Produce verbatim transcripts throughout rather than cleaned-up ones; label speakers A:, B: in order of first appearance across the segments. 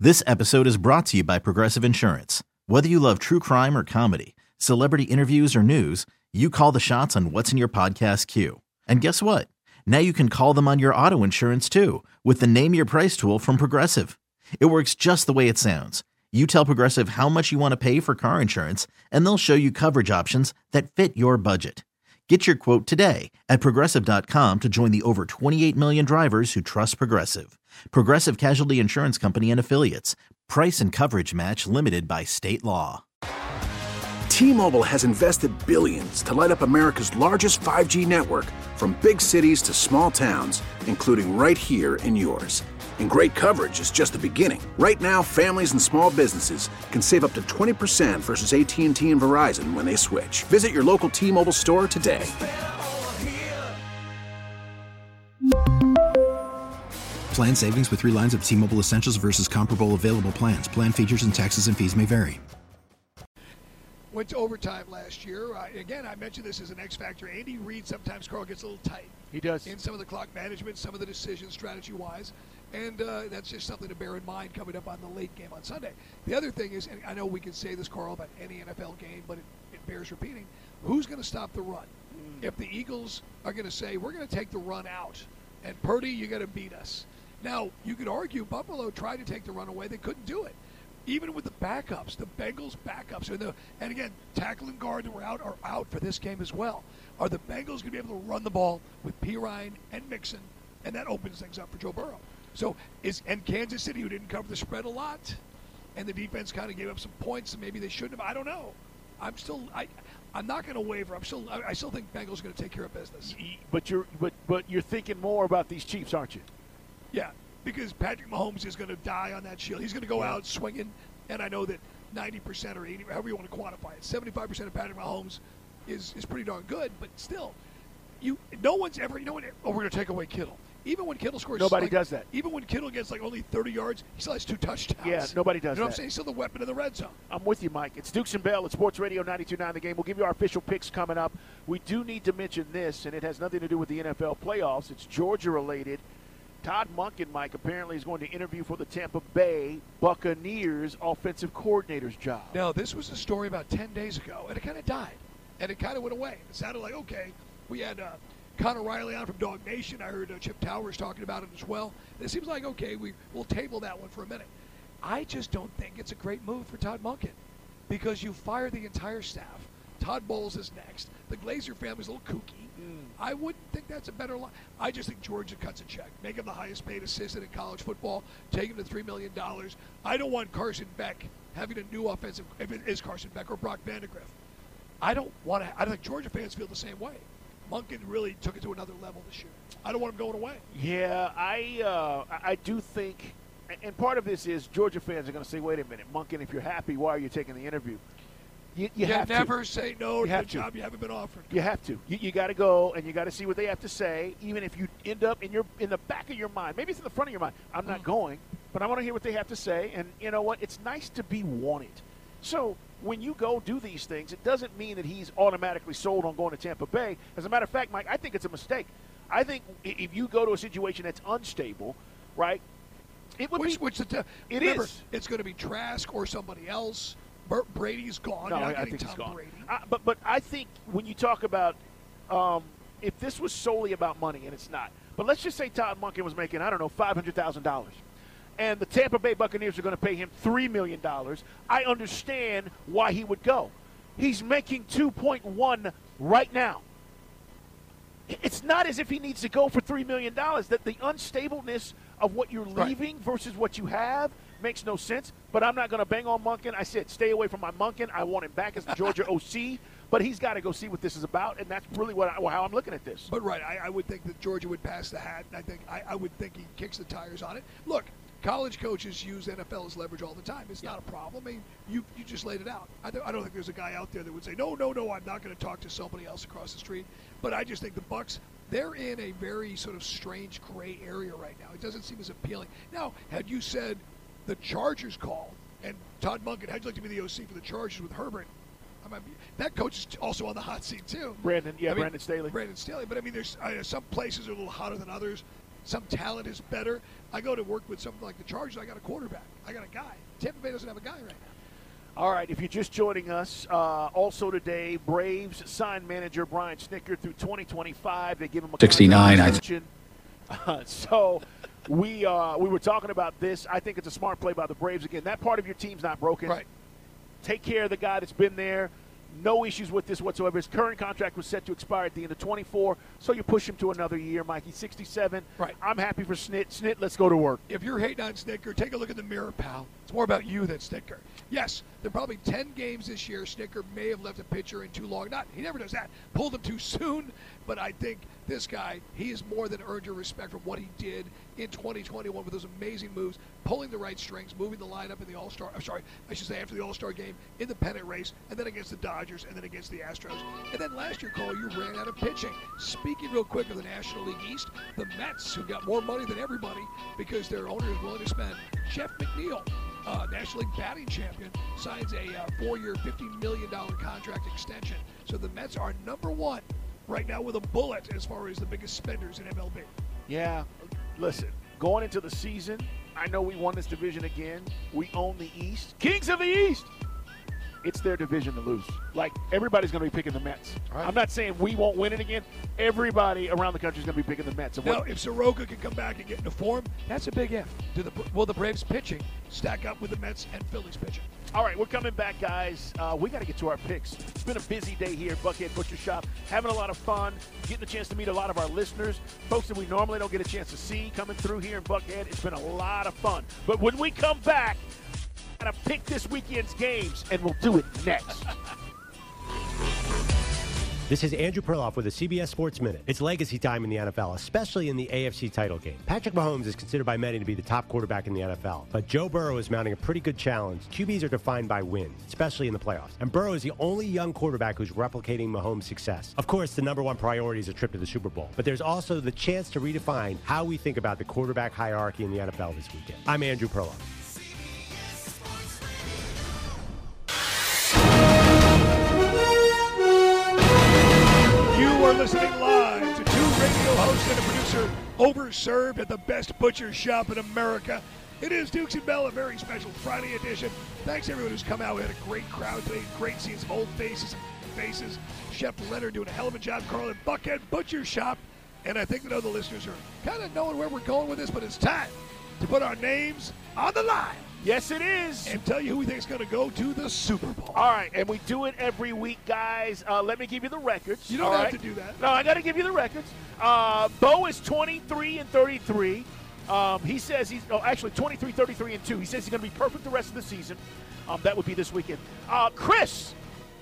A: This episode is brought to you by Progressive Insurance. Whether you love true crime or comedy, celebrity interviews or news, you call the shots on what's in your podcast queue. And guess what? Now you can call them on your auto insurance too with the Name Your Price tool from Progressive. It works just the way it sounds. You tell Progressive how much you want to pay for car insurance, and they'll show you coverage options that fit your budget. Get your quote today at Progressive dot com to join the over twenty-eight million drivers who trust Progressive. Progressive Casualty Insurance Company and Affiliates. Price and coverage match limited by state law.
B: T-Mobile has invested billions to light up America's largest five G network, from big cities to small towns, including right here in yours. And great coverage is just the beginning. Right now, families and small businesses can save up to twenty percent versus A T and T and Verizon when they switch. Visit your local T-Mobile store today.
C: Plan savings with three lines of T-Mobile Essentials versus comparable available plans. Plan features and taxes and fees may vary.
D: Went to overtime last year. Uh, again, I mentioned this as an X factor. Andy Reid sometimes, Carl, gets a little tight.
E: He does.
D: In some of the clock management, some of the decisions strategy-wise. And uh, that's just something to bear in mind coming up on the late game on Sunday. The other thing is, and I know we can say this, Carl, about any N F L game, but it, it bears repeating, who's going to stop the run? Mm. If the Eagles are going to say, we're going to take the run out, and Purdy, you got to beat us. Now, you could argue Buffalo tried to take the run away. They couldn't do it. Even with the backups, the Bengals' backups, and, the, and again, tackle and guard that were out are out for this game as well. Are the Bengals going to be able to run the ball with Pirine and Mixon? And that opens things up for Joe Burrow. So is and Kansas City, who didn't cover the spread a lot, and the defense kind of gave up some points, and maybe they shouldn't have. I don't know. I'm still I, I'm not going to waver. I'm still I, I still think Bengals are going to take care of business.
E: But you're but but you're thinking more about these Chiefs, aren't you?
D: Yeah, because Patrick Mahomes is going to die on that shield. He's going to go yeah. out swinging, and I know that ninety percent or eighty, however you want to quantify it, seventy-five percent of Patrick Mahomes is is pretty darn good. But still, you no one's ever you know what? Oh, we're going to take away Kittle. Even when Kittle scores,
E: nobody
D: like,
E: does that.
D: Even when Kittle gets like only thirty yards, he still has two touchdowns.
E: Yeah, nobody does that.
D: You know what I'm saying? He's still the weapon in the red zone.
E: I'm with you, Mike. It's Dukes and Bell at Sports Radio ninety-two point nine The Game. We'll give you our official picks coming up. We do need to mention this, and it has nothing to do with the N F L playoffs. It's Georgia-related. Todd Monken, Mike, apparently is going to interview for the Tampa Bay Buccaneers offensive coordinator's job.
D: Now, this was a story about ten days ago, and it kind of died, and it kind of went away. It sounded like, okay, we had uh, Connor Riley on from Dog Nation. I heard uh, Chip Towers talking about it as well. It seems like, okay, we, we'll table that one for a minute. I just don't think it's a great move for Todd Monken because you fire the entire staff. Todd Bowles is next. The Glazer family's a little kooky. Mm. I wouldn't think that's a better line. I just think Georgia cuts a check. Make him the highest paid assistant in college football. Take him to three million dollars. I don't want Carson Beck having a new offensive, if it is Carson Beck or Brock Vandagriff. I don't want to, I don't think Georgia fans feel the same way. Monken really took it to another level this year. I don't want him going away.
E: Yeah, I uh, I do think, and part of this is Georgia fans are going to say, wait a minute, Monken, if you're happy, why are you taking the interview? You, you,
D: you
E: have
D: never
E: to.
D: say no
E: you
D: to
E: have
D: the
E: to.
D: job you haven't been offered.
E: You have to. You, you got to go, and you got to see what they have to say, even if you end up in your in the back of your mind. Maybe it's in the front of your mind. I'm not mm. going, but I want to hear what they have to say. And you know what? It's nice to be wanted. So when you go do these things, it doesn't mean that he's automatically sold on going to Tampa Bay. As a matter of fact, Mike, I think it's a mistake. I think if you go to a situation that's unstable, right, it would
D: which,
E: be
D: which the,
E: it
D: remember,
E: is.
D: It's going to be Trask or somebody else. Burt Brady's gone.
E: No,
D: You're not
E: I
D: getting
E: think
D: Tom
E: he's gone.
D: Brady.
E: I, but but I think when you talk about um, if this was solely about money, and it's not. But let's just say Todd Monken was making, I don't know, five hundred thousand dollars. And the Tampa Bay Buccaneers are going to pay him three million dollars. I understand why he would go. He's making two point one right now. It's not as if he needs to go for three million dollars. That the unstableness of what you're leaving right. versus what you have makes no sense. But I'm not going to bang on Monken. I said stay away from my Monken. I want him back as the Georgia O C. But he's got to go see what this is about, and that's really what I, how I'm looking at this.
D: But, right, I, I would think that Georgia would pass the hat. I think I, I would think he kicks the tires on it. Look, college coaches use N F L as leverage all the time. It's yeah. not a problem. I mean, you you just laid it out. I, th- I don't think there's a guy out there that would say, no, no, no, I'm not going to talk to somebody else across the street. But I just think the Bucs, they're in a very sort of strange gray area right now. It doesn't seem as appealing. Now, had you said the Chargers call, and Todd Monken, how'd you like to be the O C for the Chargers with Herbert? I mean, that coach is also on the hot seat, too.
E: Brandon, yeah,
D: I mean,
E: Brandon Staley.
D: Brandon Staley. But, I mean, there's uh, some places are a little hotter than others. some talent is better. I go to work with something like the Chargers. I got a quarterback. I got a guy. Tampa Bay doesn't have a guy right now.
E: All right, if you're just joining us, uh, also today, Braves signed manager Brian Snitker through twenty twenty-five. They give him a
F: sixty-nine. I
E: th- uh, so we uh, we were talking about this. I think it's a smart play by the Braves. Again, that part of your team's not broken.
D: Right.
E: Take care of the guy that's been there. No issues with this whatsoever. His current contract was set to expire at the end of twenty-four, so you push him to another year, Mikey. sixty-seven.
D: Right.
E: I'm happy for Snit. Snit, let's go to work.
D: If you're hating on Snitker, take a look in the mirror, pal. It's more about you than Snitker. Yes, there are probably ten games this year Snitker may have left a pitcher in too long. Not, he never does that. Pulled him too soon, but I think this guy, he has more than earned your respect for what he did in twenty twenty-one with those amazing moves, pulling the right strings, moving the lineup in the All-Star, I'm sorry, I should say after the All-Star game, in the pennant race, and then against the Dodgers, and then against the Astros. And then last year, Carl, you ran out of pitching. Speaking real quick of the National League East, the Mets, who got more money than everybody because their owner is willing to spend, Jeff McNeil, uh, National League batting champion, signs a uh, four-year, fifty million dollars contract extension. So the Mets are number one right now with a bullet as far as the biggest spenders in M L B.
E: Yeah, listen, going into the season, I know we won this division again. We own the East. Kings of the East. It's their division to lose. Like, everybody's going to be picking the Mets.
D: Right.
E: I'm not saying we won't win it again. Everybody around the country is going to be picking the Mets.
D: Now, if Soroka can come back and get into form, that's a big if. Do the, will the Braves pitching stack up with the Mets and Phillies pitching?
E: All right, we're coming back, guys. Uh, we got to get to our picks. It's been a busy day here at Buckhead Butcher Shop. Having a lot of fun, getting a chance to meet a lot of our listeners, folks that we normally don't get a chance to see coming through here in Buckhead. It's been a lot of fun. But when we come back, we're going to pick this weekend's games, and we'll do it next.
G: This is Andrew Perloff with the C B S Sports Minute. It's legacy time in the N F L, especially in the A F C title game. Patrick Mahomes is considered by many to be the top quarterback in the N F L, but Joe Burrow is mounting a pretty good challenge. Q Bs are defined by wins, especially in the playoffs, and Burrow is the only young quarterback who's replicating Mahomes' success. Of course, the number one priority is a trip to the Super Bowl, but there's also the chance to redefine how we think about the quarterback hierarchy in the N F L this weekend. I'm Andrew Perloff.
D: You are listening live to two radio hosts and a producer overserved at the best butcher shop in America. It is Dukes and Bell, a very special Friday edition. Thanks everyone who's come out. We had a great crowd today. Great seeing some old faces. faces. Chef Leonard doing a hell of a job. Carl at Buckhead Butcher Shop. And I think that other listeners are kind of knowing where we're going with this, but it's time to put our names on the line.
E: Yes, it is.
D: And tell you who we think is going to go to the Super Bowl.
E: All right, and we do it every week, guys. Uh, let me give you the records.
D: You don't
E: all
D: have
E: right?
D: to do that.
E: No, I got to give you the records. Uh, Bo is twenty-three and thirty-three. Um, he says he's oh, actually twenty-three, thirty-three, and two. He says he's going to be perfect the rest of the season. Um, that would be this weekend. Uh, Chris,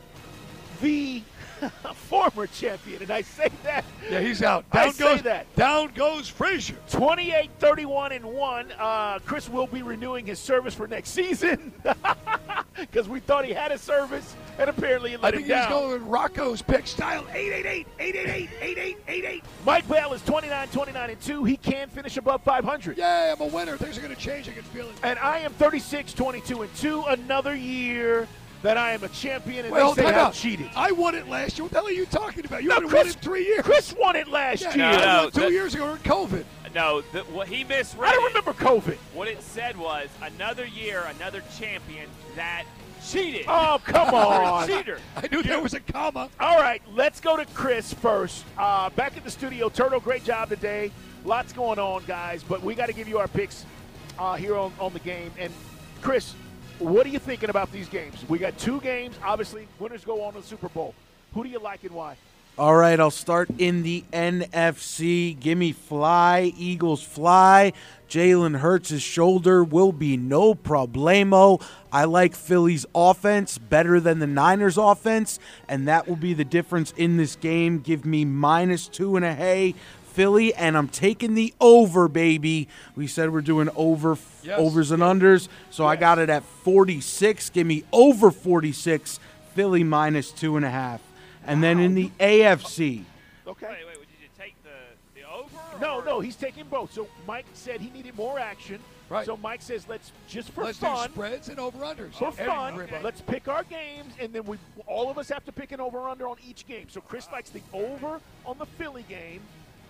E: the former champion, and I say that.
D: Yeah, he's out. Down
E: I
D: goes
E: say that.
D: Down goes Frazier.
E: twenty-eight, thirty-one, and one. Uh, Chris will be renewing his service for next season because we thought he had a service, and apparently it let
D: I think
E: him
D: he's
E: down.
D: going with Rocco's pick style. eight eight eight, eight eight eight, eight eight eight eight.
E: Mike Bell is twenty-nine, twenty-nine, and two. He can finish above five hundred.
D: Yay, I'm a winner. Things are going to change. I can feel it.
E: And I am thirty-six, twenty-two, and two. Another year that I am a champion, and
D: Well,
E: they say
D: time
E: I've
D: out.
E: cheated.
D: I won it last year. What the hell are you talking about? You
E: No,
D: haven't
E: Chris-
D: won it in three years.
E: Chris won it last
D: yeah,
E: year.
D: I
H: No,
D: won it two
H: that-
D: years ago during COVID.
H: No, the, what he misread.
E: I don't
H: it.
E: remember COVID.
H: What it said was another year, another champion that cheated.
E: Oh, come on.
H: Cheater.
D: I knew there was a comma.
E: All right, let's go to Chris first. Uh, back at the studio, Turtle, great job today. Lots going on, guys, but we got to give you our picks uh, here on, on the game. And, Chris, what are you thinking about these games? We got two games. Obviously, winners go on to the Super Bowl. Who do you like and why?
I: All right, I'll start in the N F C. Gimme fly, Eagles fly. Jalen Hurts' shoulder will be no problemo. I like Philly's offense better than the Niners' offense, and that will be the difference in this game. Give me minus two and a hay, Philly, and I'm taking the over, baby. We said we're doing over
D: Yes.
I: overs and unders, so I got it at forty-six. Give me over forty-six, Philly minus two and a half. And then in the A F C,
E: Okay.
H: Wait, wait, did you take the, the over?
E: No,
H: or-
E: no, he's taking both. So Mike said he needed more action.
D: Right.
E: So Mike says let's just for
D: Let's
E: fun.
D: do spreads and over-unders.
E: For
D: Every-
E: fun,
D: everybody.
E: let's pick our games, and then we all of us have to pick an over-under on each game. So Chris likes the over on the Philly game,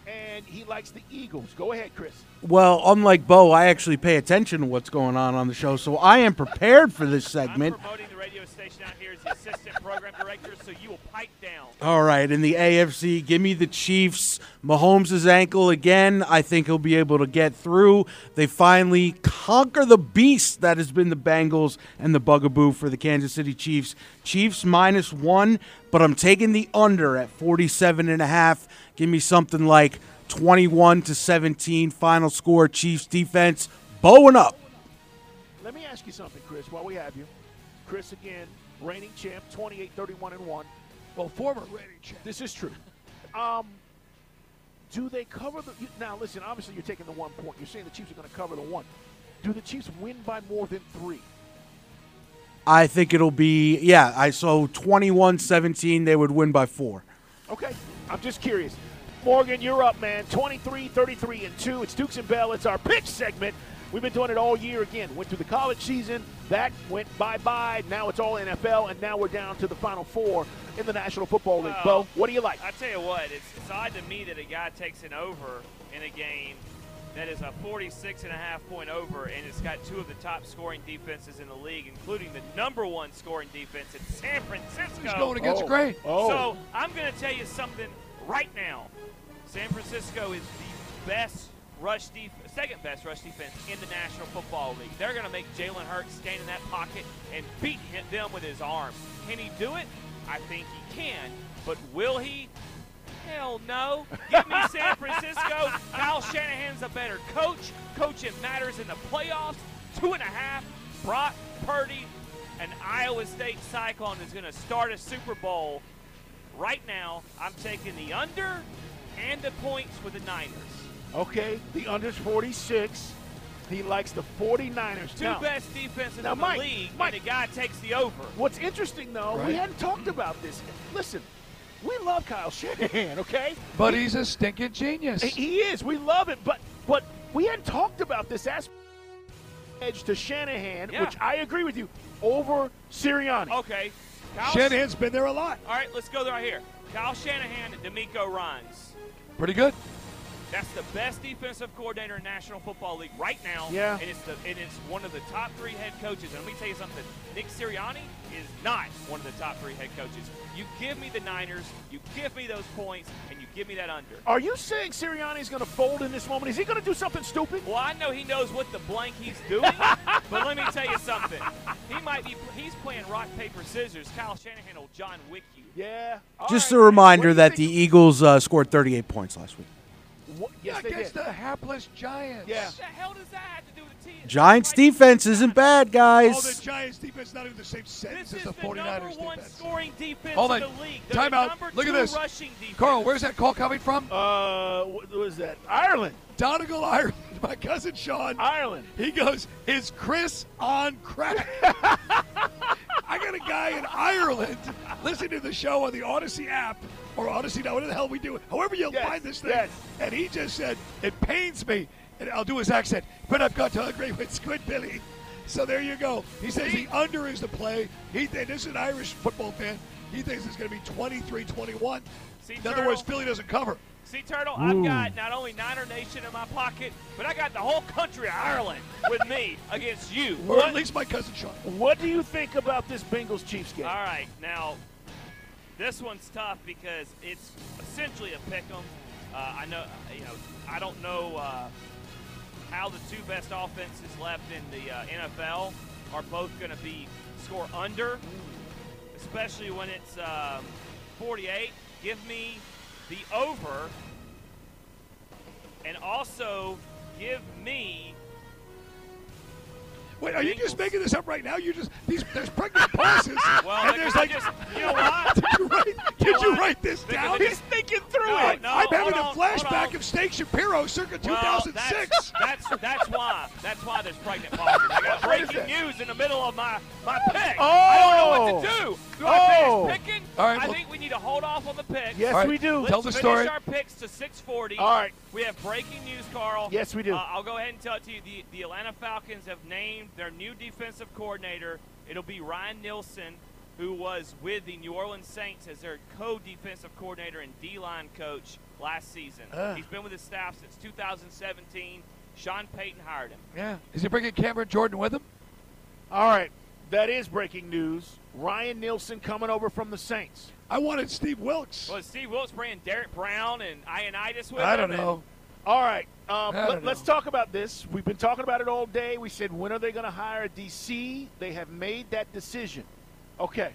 E: and he likes the Eagles. Go ahead, Chris.
I: Well, unlike Bo, I actually pay attention to what's going on on the show, so I am prepared for this segment.
H: I'm promoting the radio station out here as the assistant program director, so you will pipe down.
I: All right, in the A F C, give me the Chiefs. Mahomes' ankle again. I think he'll be able to get through. They finally conquer the beast that has been the Bengals and the bugaboo for the Kansas City Chiefs. Chiefs minus one, but I'm taking the under at forty-seven and a half. Give me something like twenty-one to seventeen final score. Chiefs defense bowing up.
E: Let me ask you something, Chris, while we have you. Chris, again, reigning champ, twenty-eight, thirty-one, and one.
D: Well, former reigning champ.
E: This is true. Um, do they cover the – now, listen, obviously you're taking the one point. You're saying the Chiefs are going to cover the one. Do the Chiefs win by more than three?
I: I think it'll be – yeah, I saw twenty-one seventeen. They would win by four.
E: Okay. I'm just curious. Morgan, you're up, man. twenty-three, thirty-three, and two. It's Dukes and Bell. It's our pitch segment. We've been doing it all year again. Went through the college season. That went bye-bye. Now it's all N F L, and now we're down to the Final Four in the National Football League.
H: Well,
E: Bo, what do you like?
H: I tell you what, it's, it's odd to me that a guy takes an over in a game that is a forty-six and a half point over, and it's got two of the top scoring defenses in the league, including the number one scoring defense in San Francisco.
D: He's going against
E: Oh.
D: Gray.
E: Oh.
H: So I'm going to tell you something right now. San Francisco is the best rush def- second best rush defense in the National Football League. They're going to make Jalen Hurts stand in that pocket and beat him, them with his arm. Can he do it? I think he can. But will he? Hell no. Give me San Francisco. Kyle Shanahan's a better coach. Coaching matters in the playoffs. Two and a half. Brock Purdy, an Iowa State Cyclone, is going to start a Super Bowl. Right now, I'm taking the under and the points with the Niners.
E: Okay, the under's forty-six. He likes the forty-niners.
H: Two
E: now,
H: best defenses
E: now,
H: in
E: Mike,
H: the league,
E: Mike,
H: and the guy takes the over.
E: What's interesting, though, we
D: Right.
E: hadn't talked about this. Listen, we love Kyle Shanahan, okay?
D: But he's a stinking genius.
E: He is. We love it. But but we hadn't talked about this aspect edge to Shanahan,
H: Yeah.
E: which I agree with you, over Sirianni.
H: Okay. Kyle
D: Shanahan's been there a lot.
H: All right, let's go there right here. Kyle Shanahan and DeMeco Ryans.
D: Pretty good.
H: That's the best defensive coordinator in National Football League right now.
E: Yeah.
H: And it's the and it's one of the top three head coaches. And let me tell you something. Nick Sirianni is not one of the top three head coaches. You give me the Niners, you give me those points, and you give me that under.
E: Are you saying Sirianni's going to fold in this moment? Is he going to do something stupid?
H: Well, I know he knows what the blank he's doing, but let me tell you something. He might be he's playing rock, paper, scissors. Kyle Shanahan will John Wick you.
E: Yeah. All
I: Just
E: right.
I: a reminder
E: What do you
I: that the
E: think-
I: Eagles uh, scored thirty-eight points last week.
E: What, yes, they
D: Against
E: did.
D: the hapless Giants.
E: Yeah.
H: What the hell does that have to do with the team?
I: Giants defense isn't bad,
D: Oh,
I: guys.
D: the Giants defense not even the same sentence
H: This
D: as
H: is
D: the
H: the number
D: 49ers
H: one
D: defense.
H: scoring defense
D: Hold
H: in
D: on.
H: the league. They're
D: Time
H: the
D: out.
H: number
D: Look at
H: two
D: this.
H: rushing defense.
D: Carl, where's that call coming from?
E: Uh, what was that? Ireland.
D: Donegal, Ireland. My cousin Sean.
E: Ireland.
D: He goes, is Chris on crack? I got a guy in Ireland listening to the show on the Odyssey app, or Odyssey, now, what the hell we do? However you'll
E: Yes,
D: find this thing.
E: yes.
D: And he just said, it pains me, and I'll do his accent, but I've got to agree with Squid Billy. So there you go. He says the under is the play. He th- This is an Irish football fan. He thinks it's going to be twenty-three twenty-one.
H: See,
D: In other
H: Turtle?
D: words, Philly doesn't cover.
H: See, Turtle, I've got not only Niner Nation in my pocket, but I got the whole country of Ireland with me against you.
D: Or
E: What?
D: at least my cousin Sean.
E: What do you think about this Bengals-Chiefs game?
H: All right, now, this one's tough because it's essentially a pick 'em. Uh, I know, you know, I don't know uh, how the two best offenses left in the uh, N F L are both going to be score under, especially when it's um, forty-eight. Give me the over, and also give me.
D: Wait, are you just
H: Bengals.
D: making this up right now? You just these there's pregnant pauses,
H: Well,
D: and there's like,
H: just, you know what?
D: did you write, did
H: know
D: you
H: what?
D: write this
H: Because
D: down?
H: it just-
E: Thinking through
H: No,
E: it.
H: no,
D: I'm having
H: hold
D: a
H: on, hold
D: flashback
H: on.
D: of Steak Shapiro circa two thousand six.
H: Well, that's, that's that's why that's why there's pregnant pauses. I got
D: What is
H: breaking
D: that?
H: news in the middle of my my pick.
E: Oh!
H: I don't know what to do. Do I
E: Oh!
H: finish picking?
D: All right,
H: I
D: well-
H: think we need to hold off on the picks.
E: Yes,
D: All right,
E: we do.
H: Let's
D: Tell the
H: finish
D: story.
H: our picks to six forty.
E: All right.
H: We have breaking news, Carl.
E: Yes, we do.
H: Uh, I'll go ahead and tell it to you. The, the Atlanta Falcons have named their new defensive coordinator. It'll be Ryan Nielsen, who was with the New Orleans Saints as their co-defensive coordinator and D-line coach last season.
D: Uh.
H: He's been with his staff since two thousand seventeen. Sean Payton hired him.
D: Yeah. Is he bringing Cameron Jordan with him?
E: All right. That is breaking news. Ryan Nielsen coming over from the Saints.
D: I wanted Steve Wilkes.
H: Was Steve Wilkes bringing Derek Brown and Ioannidis with
D: I
H: him?
D: don't know.
E: All right. Um,
D: I don't
E: let, us
D: know.
E: talk about this. We've been talking about it all day. We said, when are they going to hire a D C? They have made that decision. Okay.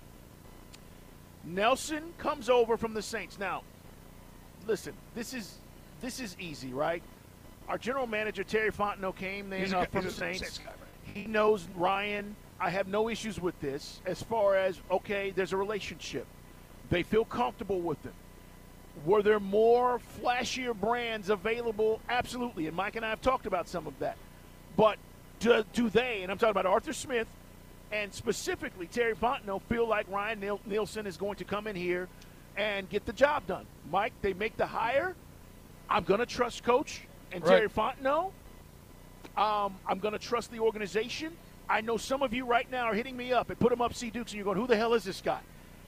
E: Nelson comes over from the Saints. Now, listen, this is this is easy, right? Our general manager, Terry Fontenot, came there
D: He's
E: uh,
D: a,
E: from the
D: he's a
E: Saints.
D: Saints guy, right?
E: He knows Ryan. I have no issues with this as far as, okay, there's a relationship. They feel comfortable with him. Were there more flashier brands available? Absolutely. And Mike and I have talked about some of that. But do, do they, and I'm talking about Arthur Smith and specifically Terry Fontenot, feel like Ryan Niel- Nielsen is going to come in here and get the job done? Mike, they make the hire. I'm going to trust Coach and
D: Right.
E: Terry Fontenot. Um, I'm going to trust the organization. I know some of you right now are hitting me up and put him up C Dukes, and you're going, who the hell is this guy?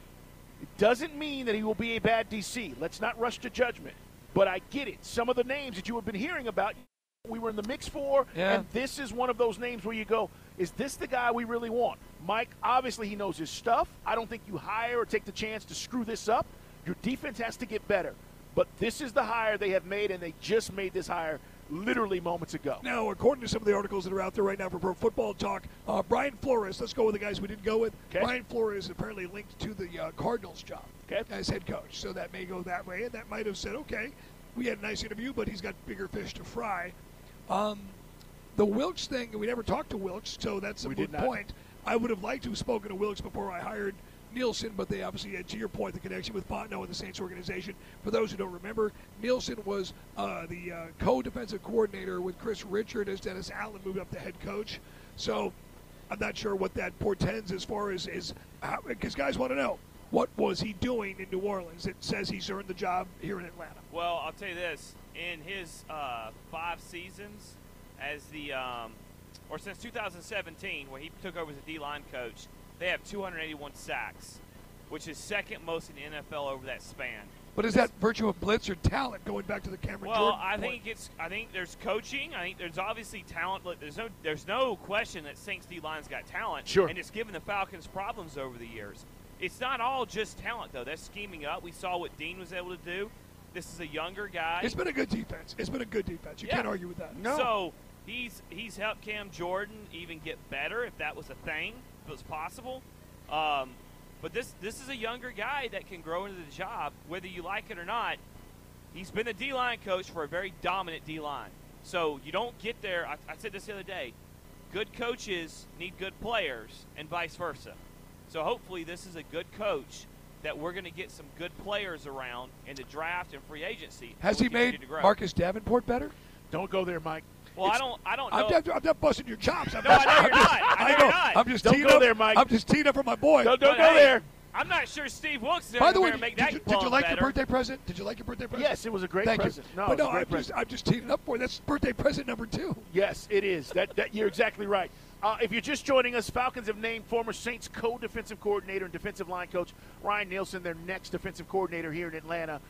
E: It doesn't mean that he will be a bad D C. Let's not rush to judgment. But I get it. Some of the names that you have been hearing about, we were in the mix for,
D: Yeah.
E: and this is one of those names where you go, is this the guy we really want? Mike, obviously he knows his stuff. I don't think you hire or take the chance to screw this up. Your defense has to get better. But this is the hire they have made, and they just made this hire literally moments ago.
D: Now, according to some of the articles that are out there right now for Pro Football Talk, uh, Brian Flores, let's go with the guys we didn't go with.
E: Okay.
D: Brian Flores is apparently linked to the uh, Cardinals job
E: Okay.
D: as head coach. So that may go that way, and that might have said, okay, we had a nice interview, but he's got bigger fish to fry. Um, the Wilkes thing, we never talked to Wilkes, so that's a
E: We
D: good
E: did not.
D: point. I would have liked to have spoken to Wilkes before I hired Nielsen, but they obviously had, to your point, the connection with Fontenot and the Saints organization. For those who don't remember, Nielsen was uh, the uh, co-defensive coordinator with Chris Richard as Dennis Allen moved up to head coach. So I'm not sure what that portends as far as is, because guys want to know, what was he doing in New Orleans? It says he's earned the job here in Atlanta.
H: Well, I'll tell you this. In his uh, five seasons as the um, – or since two thousand seventeen, when he took over as a D-line coach, they have two hundred eighty-one sacks, which is second most in the N F L over that span.
D: But is that virtue of blitz or talent going back to the Cameron
H: Well,
D: Jordan
H: I
D: point?
H: think it's. I think there's coaching. I think there's obviously talent. Look, There's no. There's no question that Saints D line's got talent.
E: Sure.
H: And it's given the Falcons problems over the years. It's not all just talent though. That's scheming up. We saw what Dean was able to do. This is a younger guy.
D: It's been a good defense. It's been a good defense. You
H: Yeah.
D: can't argue with that.
E: No.
H: So he's he's helped Cam Jordan even get better, if that was a thing, if it was possible. Um, but this this is a younger guy that can grow into the job, whether you like it or not. He's been a D-line coach for a very dominant D-line. So you don't get there. I, I said this the other day. Good coaches need good players, and vice versa. So hopefully this is a good coach that we're going to get some good players around in the draft and free agency.
D: Has
H: We
D: he
H: continue
D: made
H: to grow.
D: Marcus Davenport better?
E: Don't go there, Mike.
H: Well, I
E: It's-
H: don't. I don't know.
D: I'm not, I'm not busting your chops. I'm
H: No, I know you're not. I know
D: I
H: you're
D: know.
H: not.
D: I'm just
E: Don't
D: teeing
E: go
D: up.
E: there, Mike.
D: I'm just teeing up for my boy.
E: Don't, don't
H: But,
E: go
H: hey,
E: there.
H: I'm not sure Steve Wilkes is
D: By the way,
H: going to
D: did,
H: make that
D: you, did you like
H: better.
D: your birthday present? Did you like your birthday present?
E: Yes, it was a great
D: Thank
E: present.
D: you.
E: No,
D: but
E: it's a
D: no,
E: great
D: I'm just,
E: present.
D: I'm just teeing up for it. That's birthday present number two.
E: Yes, it is. That, that you're exactly right. Uh, if you're just joining us, Falcons have named former Saints co-defensive coordinator and defensive line coach Ryan Nielsen their next defensive coordinator here in Atlanta.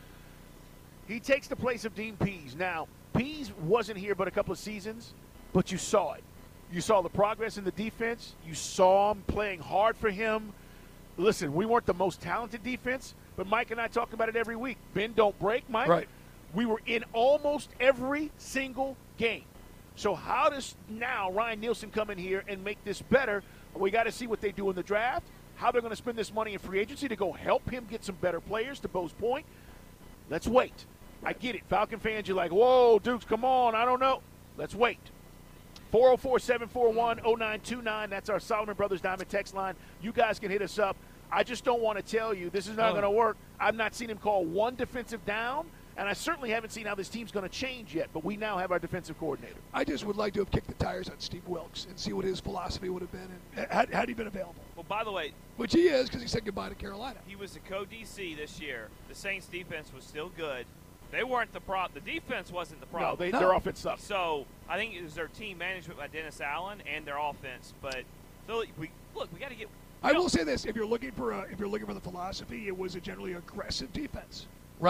E: He takes the place of Dean Pease. Now, Pease wasn't here but a couple of seasons, but you saw it. You saw the progress in the defense. You saw him playing hard for him. Listen, we weren't the most talented defense, but Mike and I talk about it every week. Bend, don't break, Mike.
D: Right.
E: We were in almost every single game. So how does now Ryan Nielsen come in here and make this better? We got to see what they do in the draft, how they're going to spend this money in free agency to go help him get some better players, to Bo's point. Let's wait. I get it. Falcon fans, you're like, whoa, Dukes, come on. I don't know. Let's wait. four oh four, seven four one, oh nine two nine. That's our Solomon Brothers Diamond text line. You guys can hit us up. I just don't want to tell you this is not
D: Oh.
E: going to work. I've not seen him call one defensive down, and I certainly haven't seen how this team's going to change yet, but we now have our defensive coordinator.
D: I just would like to have kicked the tires on Steve Wilkes and see what his philosophy would have been, and had, had he been available.
H: Well, by the way,
D: Which he is, because he said goodbye to Carolina.
H: he was the co-D C this year. The Saints defense was still good. They weren't the problem. The defense wasn't the
E: No,
H: problem.
E: they,
D: No.
E: their offense sucks.
H: So I think it was their team management by Dennis Allen and their offense. But Philly, we look, we got to get.
D: I
H: we
D: will
H: don't-
D: say this: if you're looking for a, if you're looking for the philosophy, it was a generally aggressive defense, right?
H: Yeah.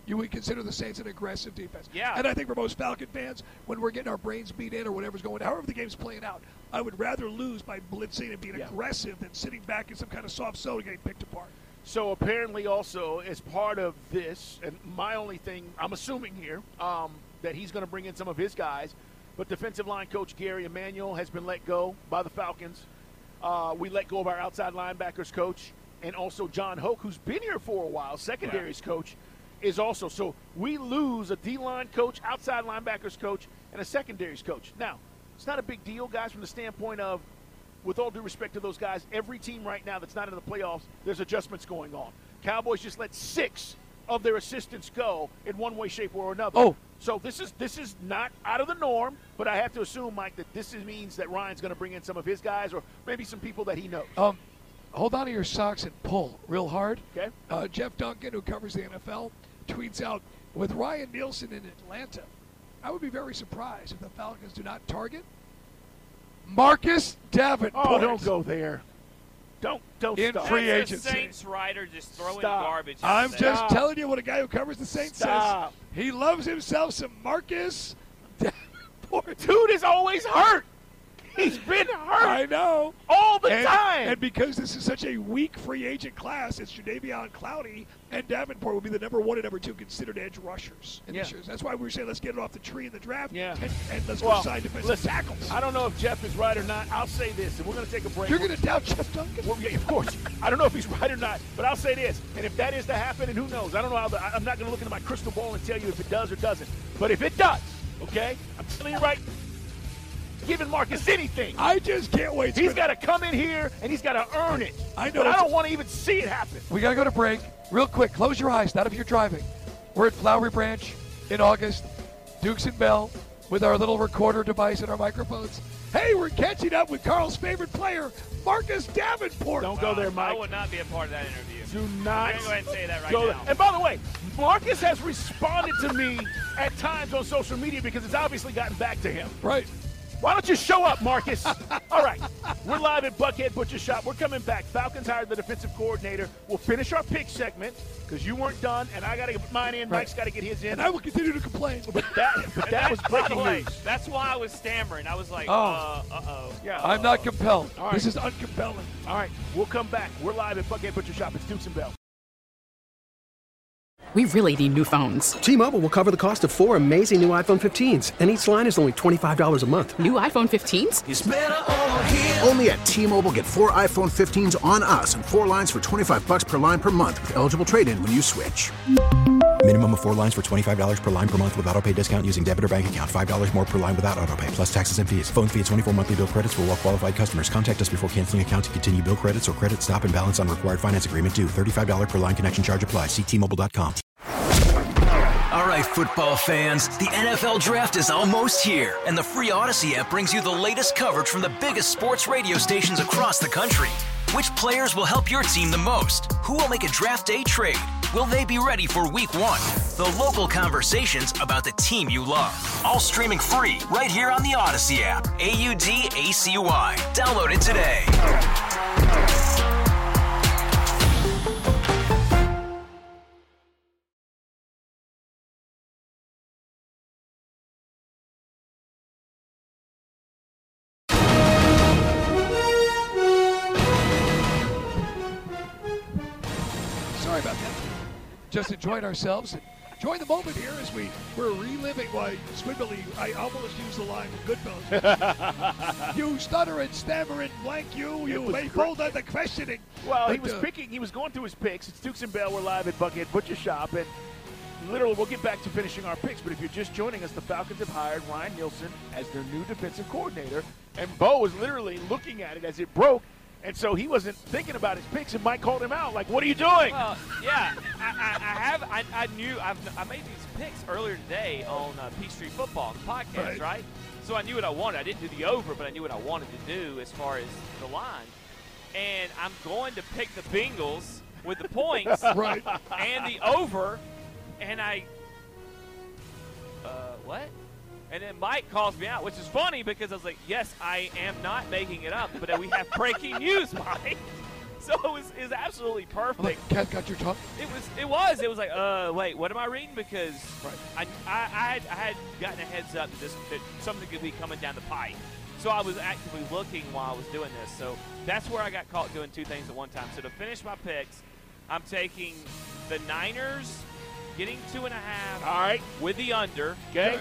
D: you would consider the Saints an aggressive defense.
H: Yeah.
D: And I think for most Falcon fans, when we're getting our brains beat in or whatever's going, however the game's playing out, I would rather lose by blitzing and being
E: Yeah.
D: aggressive than sitting back in some kind of soft zone and getting picked apart.
E: So apparently also as part of this, and my only thing, I'm assuming here, um, that he's going to bring in some of his guys, but defensive line coach Gary Emanuel has been let go by the Falcons. Uh, we let go of our outside linebackers coach, and also John Hoke, who's been here for a while, secondaries right. coach, is also. So we lose a D-line coach, outside linebackers coach, and a secondaries coach. Now, it's not a big deal, guys, from the standpoint of, with all due respect to those guys, every team right now that's not in the playoffs, there's adjustments going on. Cowboys just let six of their assistants go in one way, shape, or another.
D: Oh.
E: So this is this is not out of the norm, but I have to assume, Mike, that this is, means that Ryan's going to bring in some of his guys or maybe some people that he knows.
D: Um, hold on to your socks and pull real hard.
E: Okay.
D: Uh, Jeff Duncan, who covers the N F L, tweets out, with Ryan Nielsen in Atlanta, I would be very surprised if the Falcons do not target Marcus Davenport.
E: Oh, don't go there. Don't don't
D: in
E: stop.
D: free
H: That's
D: agency.
H: a Saints writer just throwing
E: Stop.
H: garbage.
D: I'm
H: out
D: just
H: there.
D: telling you what a guy who covers the Saints
E: Stop.
D: says. He loves himself some Marcus Davenport.
E: Dude is always hurt. He's been hurt
D: I know.
E: all the
D: and,
E: time.
D: And because this is such a weak free agent class, it's Jadeveon Clowney and Davenport will be the number one and number two considered edge rushers in
E: Yeah.
D: this year. That's why we were saying let's get it off the tree in the draft
E: Yeah.
D: and, and let's
E: well,
D: go sign defensive
E: listen,
D: tackles.
E: I don't know if Jeff is right or not. I'll say this, and we're going to take a break.
D: You're going to doubt Jeff Duncan?
E: Well, yeah, of course. I don't know if he's right or not, but I'll say this. And if that is to happen, and who knows? I don't know how. The, I'm not going to look into my crystal ball and tell you if it does or doesn't. But if it does, okay, I'm telling you right, giving Marcus anything.
D: I just can't wait.
E: He's got to come in here and he's got to earn it.
D: I know
E: But I
D: it's-
E: don't want to even see it happen.
D: We got to go to break. Real quick, close your eyes, not if you're driving. We're at Flowery Branch in August, Dukes and Bell, with our little recorder device and our microphones. Hey, we're catching up with Carl's favorite player, Marcus Davenport.
E: Don't go there, Mike.
H: I would not be a part of that interview.
E: Do not
H: I'm going to go ahead and say that right
E: go
H: now.
E: there. And by the way, Marcus has responded to me at times on social media because it's obviously gotten back to him.
D: Right.
E: Why don't you show up, Marcus? All right. We're live at Buckhead Butcher Shop. We're coming back. Falcons hired the defensive coordinator. We'll finish our pick segment because you weren't done, and I got to get mine in.
D: Right.
E: Mike's got to get his in.
D: And I will continue to complain.
E: But that, but that was
H: By the
E: breaking
H: way,
E: news.
H: that's why I was stammering. I was like,
D: Oh.
H: uh, uh-oh.
E: Yeah.
D: I'm not compelled.
E: All right.
D: This is uncompelling.
E: All right. We'll come back. We're live at Buckhead Butcher Shop. It's Dukes and Bell.
F: We really need new phones.
J: T-Mobile will cover the cost of four amazing new iPhone fifteens, and each line is only twenty-five dollars a month.
F: New iPhone fifteens?
B: It's better over here. Only at T-Mobile, get four iPhone fifteens on us and four lines for twenty-five bucks per line per month with eligible trade-in when you switch.
C: Minimum of four lines for twenty-five dollars per line per month with autopay discount using debit or bank account. five dollars more per line without autopay, plus taxes and fees. Phone fee at twenty-four monthly bill credits for well-qualified customers. Contact us before canceling account to continue bill credits or credit stop and balance on required finance agreement due. thirty-five dollars per line connection charge applies. See T Mobile dot com.
K: All right, football fans, the N F L Draft is almost here, and the free Odyssey app brings you the latest coverage from the biggest sports radio stations across the country. Which players will help your team the most? Who will make a draft day trade? Will they be ready for week one? The local conversations about the team you love. All streaming free right here on the Odyssey app. A U D A C Y. Download it today.
D: Sorry about that. Just enjoying ourselves and enjoying the moment here as we we're reliving why Squidbilly, I almost used the line with Goodfellas. You stutter and stammer and blank you, you
E: was
D: may
E: great.
D: hold on the questioning.
E: Well, he
D: But,
E: was
D: uh,
E: picking. He was going through his picks. It's Dukes and Bell. We're live at Buckhead Butcher Shop, and literally, we'll get back to finishing our picks. But if you're just joining us, the Falcons have hired Ryan Nielsen as their new defensive coordinator, and Bo was literally looking at it as it broke, and so he wasn't thinking about his picks. And Mike called him out, like, "What are you doing?"
H: Well, yeah, I, I, I have. I, I knew. I've, I made these picks earlier today on uh, P Street Football, the podcast,
D: Right.
H: right. So I knew what I wanted. I didn't do the over, but I knew what I wanted to do as far as the line. And I'm going to pick the Bengals with the points
D: Right.
H: and the over, and I. Uh, what? And then Mike calls me out, which is funny because I was like, yes, I am not making it up, but we have breaking news, Mike. So it was, it was absolutely perfect.
D: I'm like, Cat got your tongue?
H: It was. It was. It was like, uh, wait, what am I reading? Because
D: right.
H: I, I, I had, I had gotten a heads up that this that something could be coming down the pipe. So I was actively looking while I was doing this. So that's where I got caught doing two things at one time. So to finish my picks, I'm taking the Niners getting two and a half.
E: All right.
H: With the under.
E: Okay.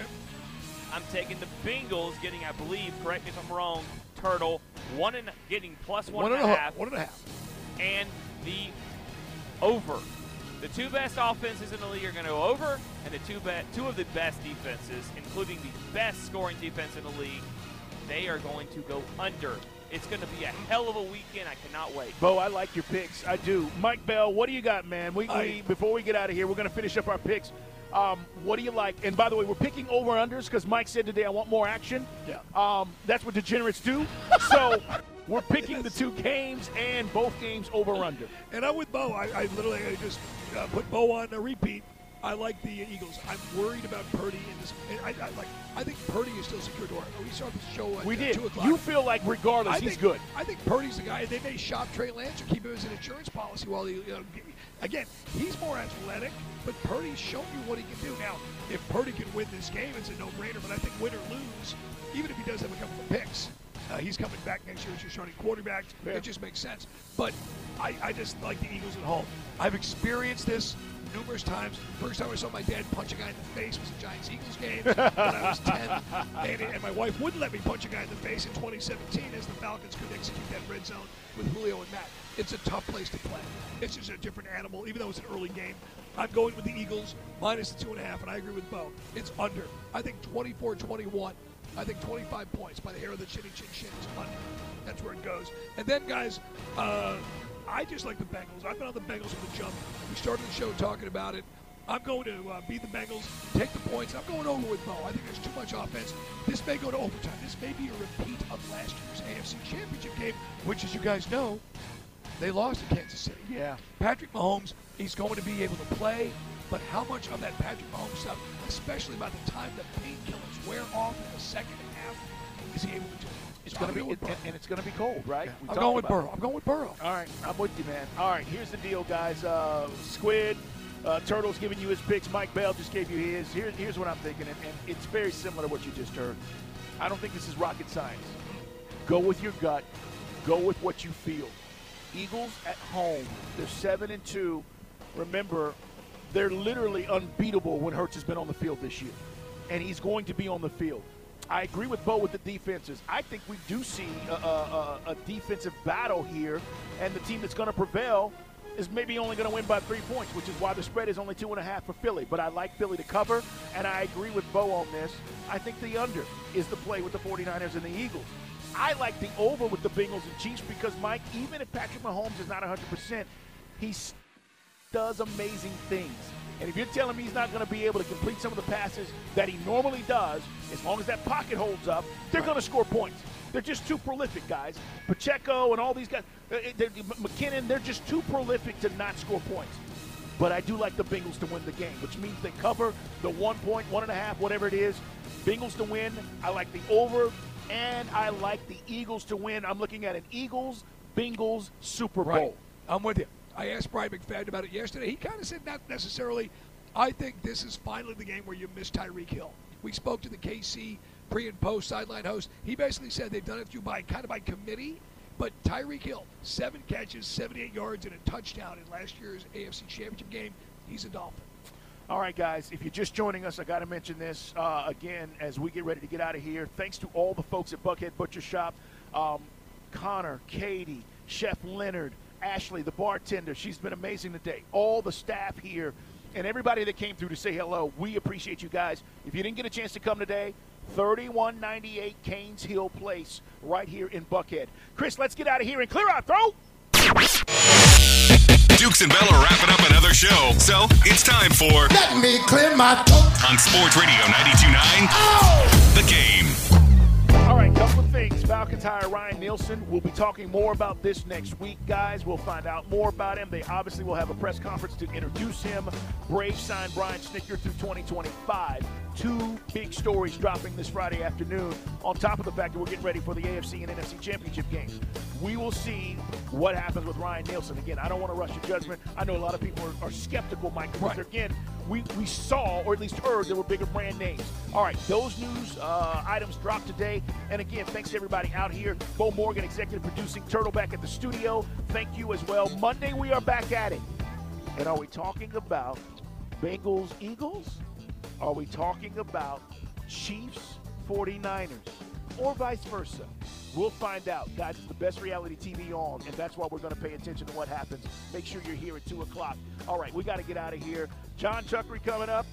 H: I'm taking the Bengals getting, I believe, correct me if I'm wrong, Turtle, one and getting plus one,
D: one
H: and,
D: and
H: a
D: a
H: half.
D: One and a half.
H: And the over. The two best offenses in the league are going to go over, and the two be- two of the best defenses, including the best scoring defense in the league, they are going to go under. It's going to be a hell of a weekend. I cannot wait.
E: Bo, I like your picks. I do. Mike Bell, what do you got, man? We,
D: I,
E: we Before we get out of here, we're going to finish up our picks. Um, what do you like? And by the way, we're picking over-unders because Mike said today I want more action.
D: Yeah.
E: Um, that's what degenerates do. So we're picking the two games and both games over-under.
D: And I'm with Bo. I, I literally I just uh, put Bo on a repeat. I like the Eagles. I'm worried about Purdy in this. I, I like. I think Purdy is still secure to our. We started the show at
E: we
D: uh,
E: did.
D: two o'clock.
E: You feel like regardless,
D: I
E: he's
D: think,
E: good.
D: I think Purdy's the guy. They may shop Trey Lance or keep him as an insurance policy while he. You know, again, he's more athletic, but Purdy's shown you what he can do. Now, if Purdy can win this game, it's a no-brainer. But I think win or lose, even if he does have a couple of picks, uh, he's coming back next year as your starting quarterback.
E: Yeah.
D: It just makes sense. But I, I just like the Eagles at home. I've experienced this numerous times. First time I saw my dad punch a guy in the face was a Giants-Eagles game when I was ten. And, and my wife wouldn't let me punch a guy in the face in twenty seventeen as the Falcons could execute that red zone with Julio and Matt. It's a tough place to play. It's just a different animal, even though it's an early game. I'm going with the Eagles minus the two and a half, and I agree with Bo. It's under. I think twenty-four twenty-one. I think twenty-five points by the hair of the chinny chin chin is under. That's where it goes. And then, guys, uh, I just like the Bengals. I've been on the Bengals from the jump. We started the show talking about it. I'm going to uh, beat the Bengals, take the points. I'm going over with Bo. I think there's too much offense. This may go to overtime. This may be a repeat of last year's A F C Championship game, which, as you guys know, they lost to Kansas City.
E: Yeah.
D: Patrick Mahomes, he's going to be able to play, but how much of that Patrick Mahomes stuff, especially by the time the painkillers wear off in the second half, is he able to do?
E: It's going to be, it, and, and it's going to be cold, right?
D: Yeah. I'm going with Burrow. I'm going with Burrow.
E: All right, I'm with you, man. All right, here's the deal, guys. Uh, Squid, uh, Turtle's giving you his picks. Mike Bell just gave you his. Here, here's what I'm thinking, and, and it's very similar to what you just heard. I don't think this is rocket science. Go with your gut. Go with what you feel. Eagles at home. They're seven and two. Remember, they're literally unbeatable when Hurts has been on the field this year, and he's going to be on the field. I agree with Bo with the defenses. I think we do see a, a, a defensive battle here, and the team that's going to prevail is maybe only going to win by three points, which is why the spread is only two and a half for Philly. But I like Philly to cover, and I agree with Bo on this. I think the under is the play with the 49ers and the Eagles. I like the over with the Bengals and Chiefs because, Mike, even if Patrick Mahomes is not one hundred percent, he does amazing things. And if you're telling me he's not going to be able to complete some of the passes that he normally does, as long as that pocket holds up, they're going to score points. They're just too prolific, guys. Pacheco and all these guys, McKinnon, they're just too prolific to not score points. But I do like the Bengals to win the game, which means they cover the one point, one and a half, whatever it is. Bengals to win. I like the over, and I like the Eagles to win. I'm looking at an Eagles-Bengals Super Bowl.
D: Right. I'm with you. I asked Brian McFadden about it yesterday. He kind of said not necessarily. I think this is finally the game where you miss Tyreek Hill. We spoke to the K C pre- and post sideline host. He basically said they've done it through by kind of by committee. But Tyreek Hill, seven catches, seventy-eight yards, and a touchdown in last year's A F C Championship game. He's a Dolphin.
E: All right, guys, if you're just joining us, I got to mention this uh, again as we get ready to get out of here. Thanks to all the folks at Buckhead Butcher Shop, um, Connor, Katie, Chef Leonard, Ashley, the bartender. She's been amazing today. All the staff here and everybody that came through to say hello. We appreciate you guys. If you didn't get a chance to come today, thirty-one ninety-eight Canes Hill Place right here in Buckhead. Chris, let's get out of here and clear our throat.
L: Dukes and Bell are wrapping up another show, so it's time for
M: Let Me Clear My Throat
L: on Sports Radio ninety-two point nine.
M: Oh!
L: The Game.
E: All right, couple of things. Falcons Falcons hire Ryan Nielsen. We'll be talking more about this next week, guys. We'll find out more about him. They obviously will have a press conference to introduce him. Braves signed Brian Snitker through twenty twenty-five. Two big stories dropping this Friday afternoon, on top of the fact that we're getting ready for the A F C and N F C championship games. We will see what happens with Ryan Nielsen. Again, I don't want to rush to judgment. I know a lot of people are, are skeptical, Mike, because, right. again, we, we saw, or at least heard, there were bigger brand names. All right, those news uh, items dropped today. And, again, thanks to everybody out here. Bo Morgan, executive producing, Turtle back at the studio. Thank you as well. Monday, we are back at it. And are we talking about Bengals, Eagles? Are we talking about Chiefs, forty-niners, or vice versa? We'll find out. Guys, it's the best reality T V on, and that's why we're going to pay attention to what happens. Make sure you're here at two o'clock. All right, we got to get out of here. John Chuckery coming up.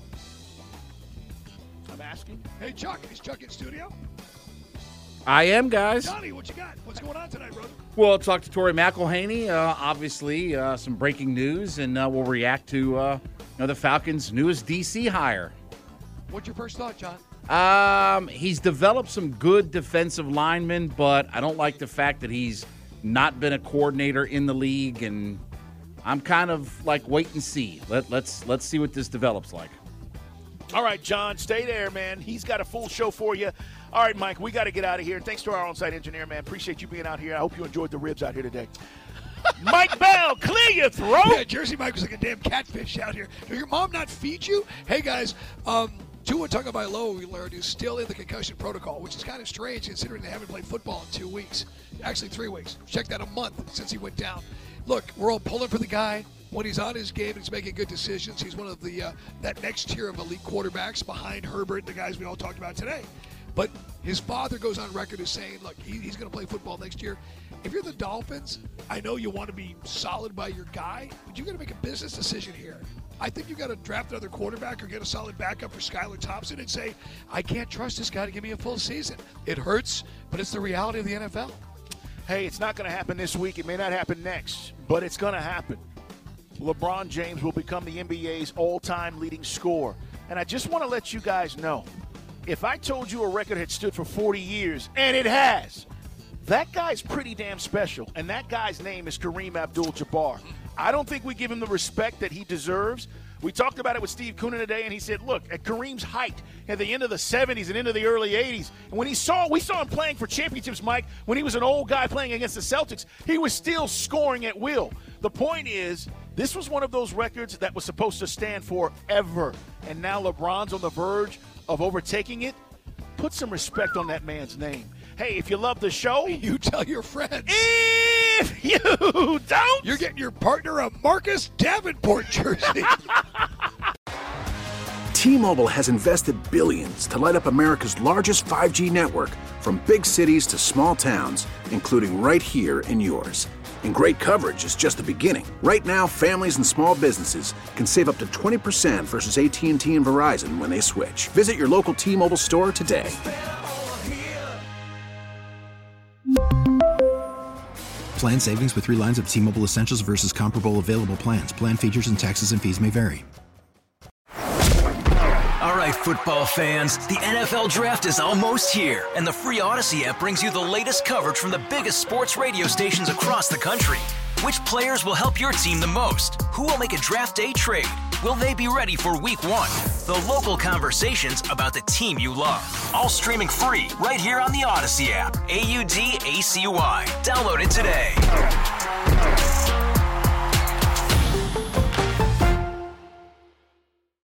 E: I'm asking.
D: Hey, Chuck, is Chuck in studio?
N: I am, guys.
D: Johnny, what you got? What's going on tonight, brother?
N: Well, I'll talk to Tori McElhaney. Uh, obviously, uh, some breaking news, and uh, we'll react to uh, you know, the Falcons' newest D C hire.
D: What's your first thought, John?
N: Um, he's developed some good defensive linemen, but I don't like the fact that he's not been a coordinator in the league, and I'm kind of like wait and see. Let, let's let's see what this develops like.
E: All right, John, stay there, man. He's got a full show for you. All right, Mike, we got to get out of here. Thanks to our on-site engineer, man. Appreciate you being out here. I hope you enjoyed the ribs out here today. Mike Bell, clear your throat.
D: Yeah, Jersey Mike was like a damn catfish out here. Did your mom not feed you? Hey, guys, um, Tua Tagovailoa, we learned, is still in the concussion protocol, which is kind of strange considering they haven't played football in two weeks. Actually, three weeks. Check that, a month since he went down. Look, we're all pulling for the guy. When he's on his game, he's making good decisions. He's one of the uh, that next tier of elite quarterbacks behind Herbert and the guys we all talked about today. But his father goes on record as saying, look, he, he's going to play football next year. If you're the Dolphins, I know you want to be solid by your guy, but you got to make a business decision here. I think you got to draft another quarterback or get a solid backup for Skylar Thompson and say, I can't trust this guy to give me a full season. It hurts, but it's the reality of the N F L.
E: Hey, it's not going to happen this week. It may not happen next, but it's going to happen. LeBron James will become the N B A's all-time leading scorer. And I just want to let you guys know, if I told you a record had stood for forty years, and it has, that guy's pretty damn special. And that guy's name is Kareem Abdul-Jabbar. I don't think we give him the respect that he deserves. We talked about it with Steve Koonin today, and he said, look, at Kareem's height, at the end of the seventies and into the early eighties, and when he saw, we saw him playing for championships, Mike, when he was an old guy playing against the Celtics, he was still scoring at will. The point is, this was one of those records that was supposed to stand forever, and now LeBron's on the verge of overtaking it. Put some respect on that man's name. Hey, if you love the show,
D: you tell your friends.
E: If you don't,
D: you're getting your partner a Marcus Davenport jersey.
B: T-Mobile has invested billions to light up America's largest five G network, from big cities to small towns, including right here in yours. And great coverage is just the beginning. Right now, families and small businesses can save up to twenty percent versus A T and T and Verizon when they switch. Visit your local T-Mobile store today.
C: Plan savings with three lines of T-Mobile Essentials versus comparable available plans. Plan features and taxes and fees may vary.
K: All right, football fans, the N F L Draft is almost here, and the free Odyssey app brings you the latest coverage from the biggest sports radio stations across the country. Which players will help your team the most? Who will make a draft day trade? Will they be ready for week one? The local conversations about the team you love. All streaming free right here on the Odyssey app. A U D A C Y. Download it today.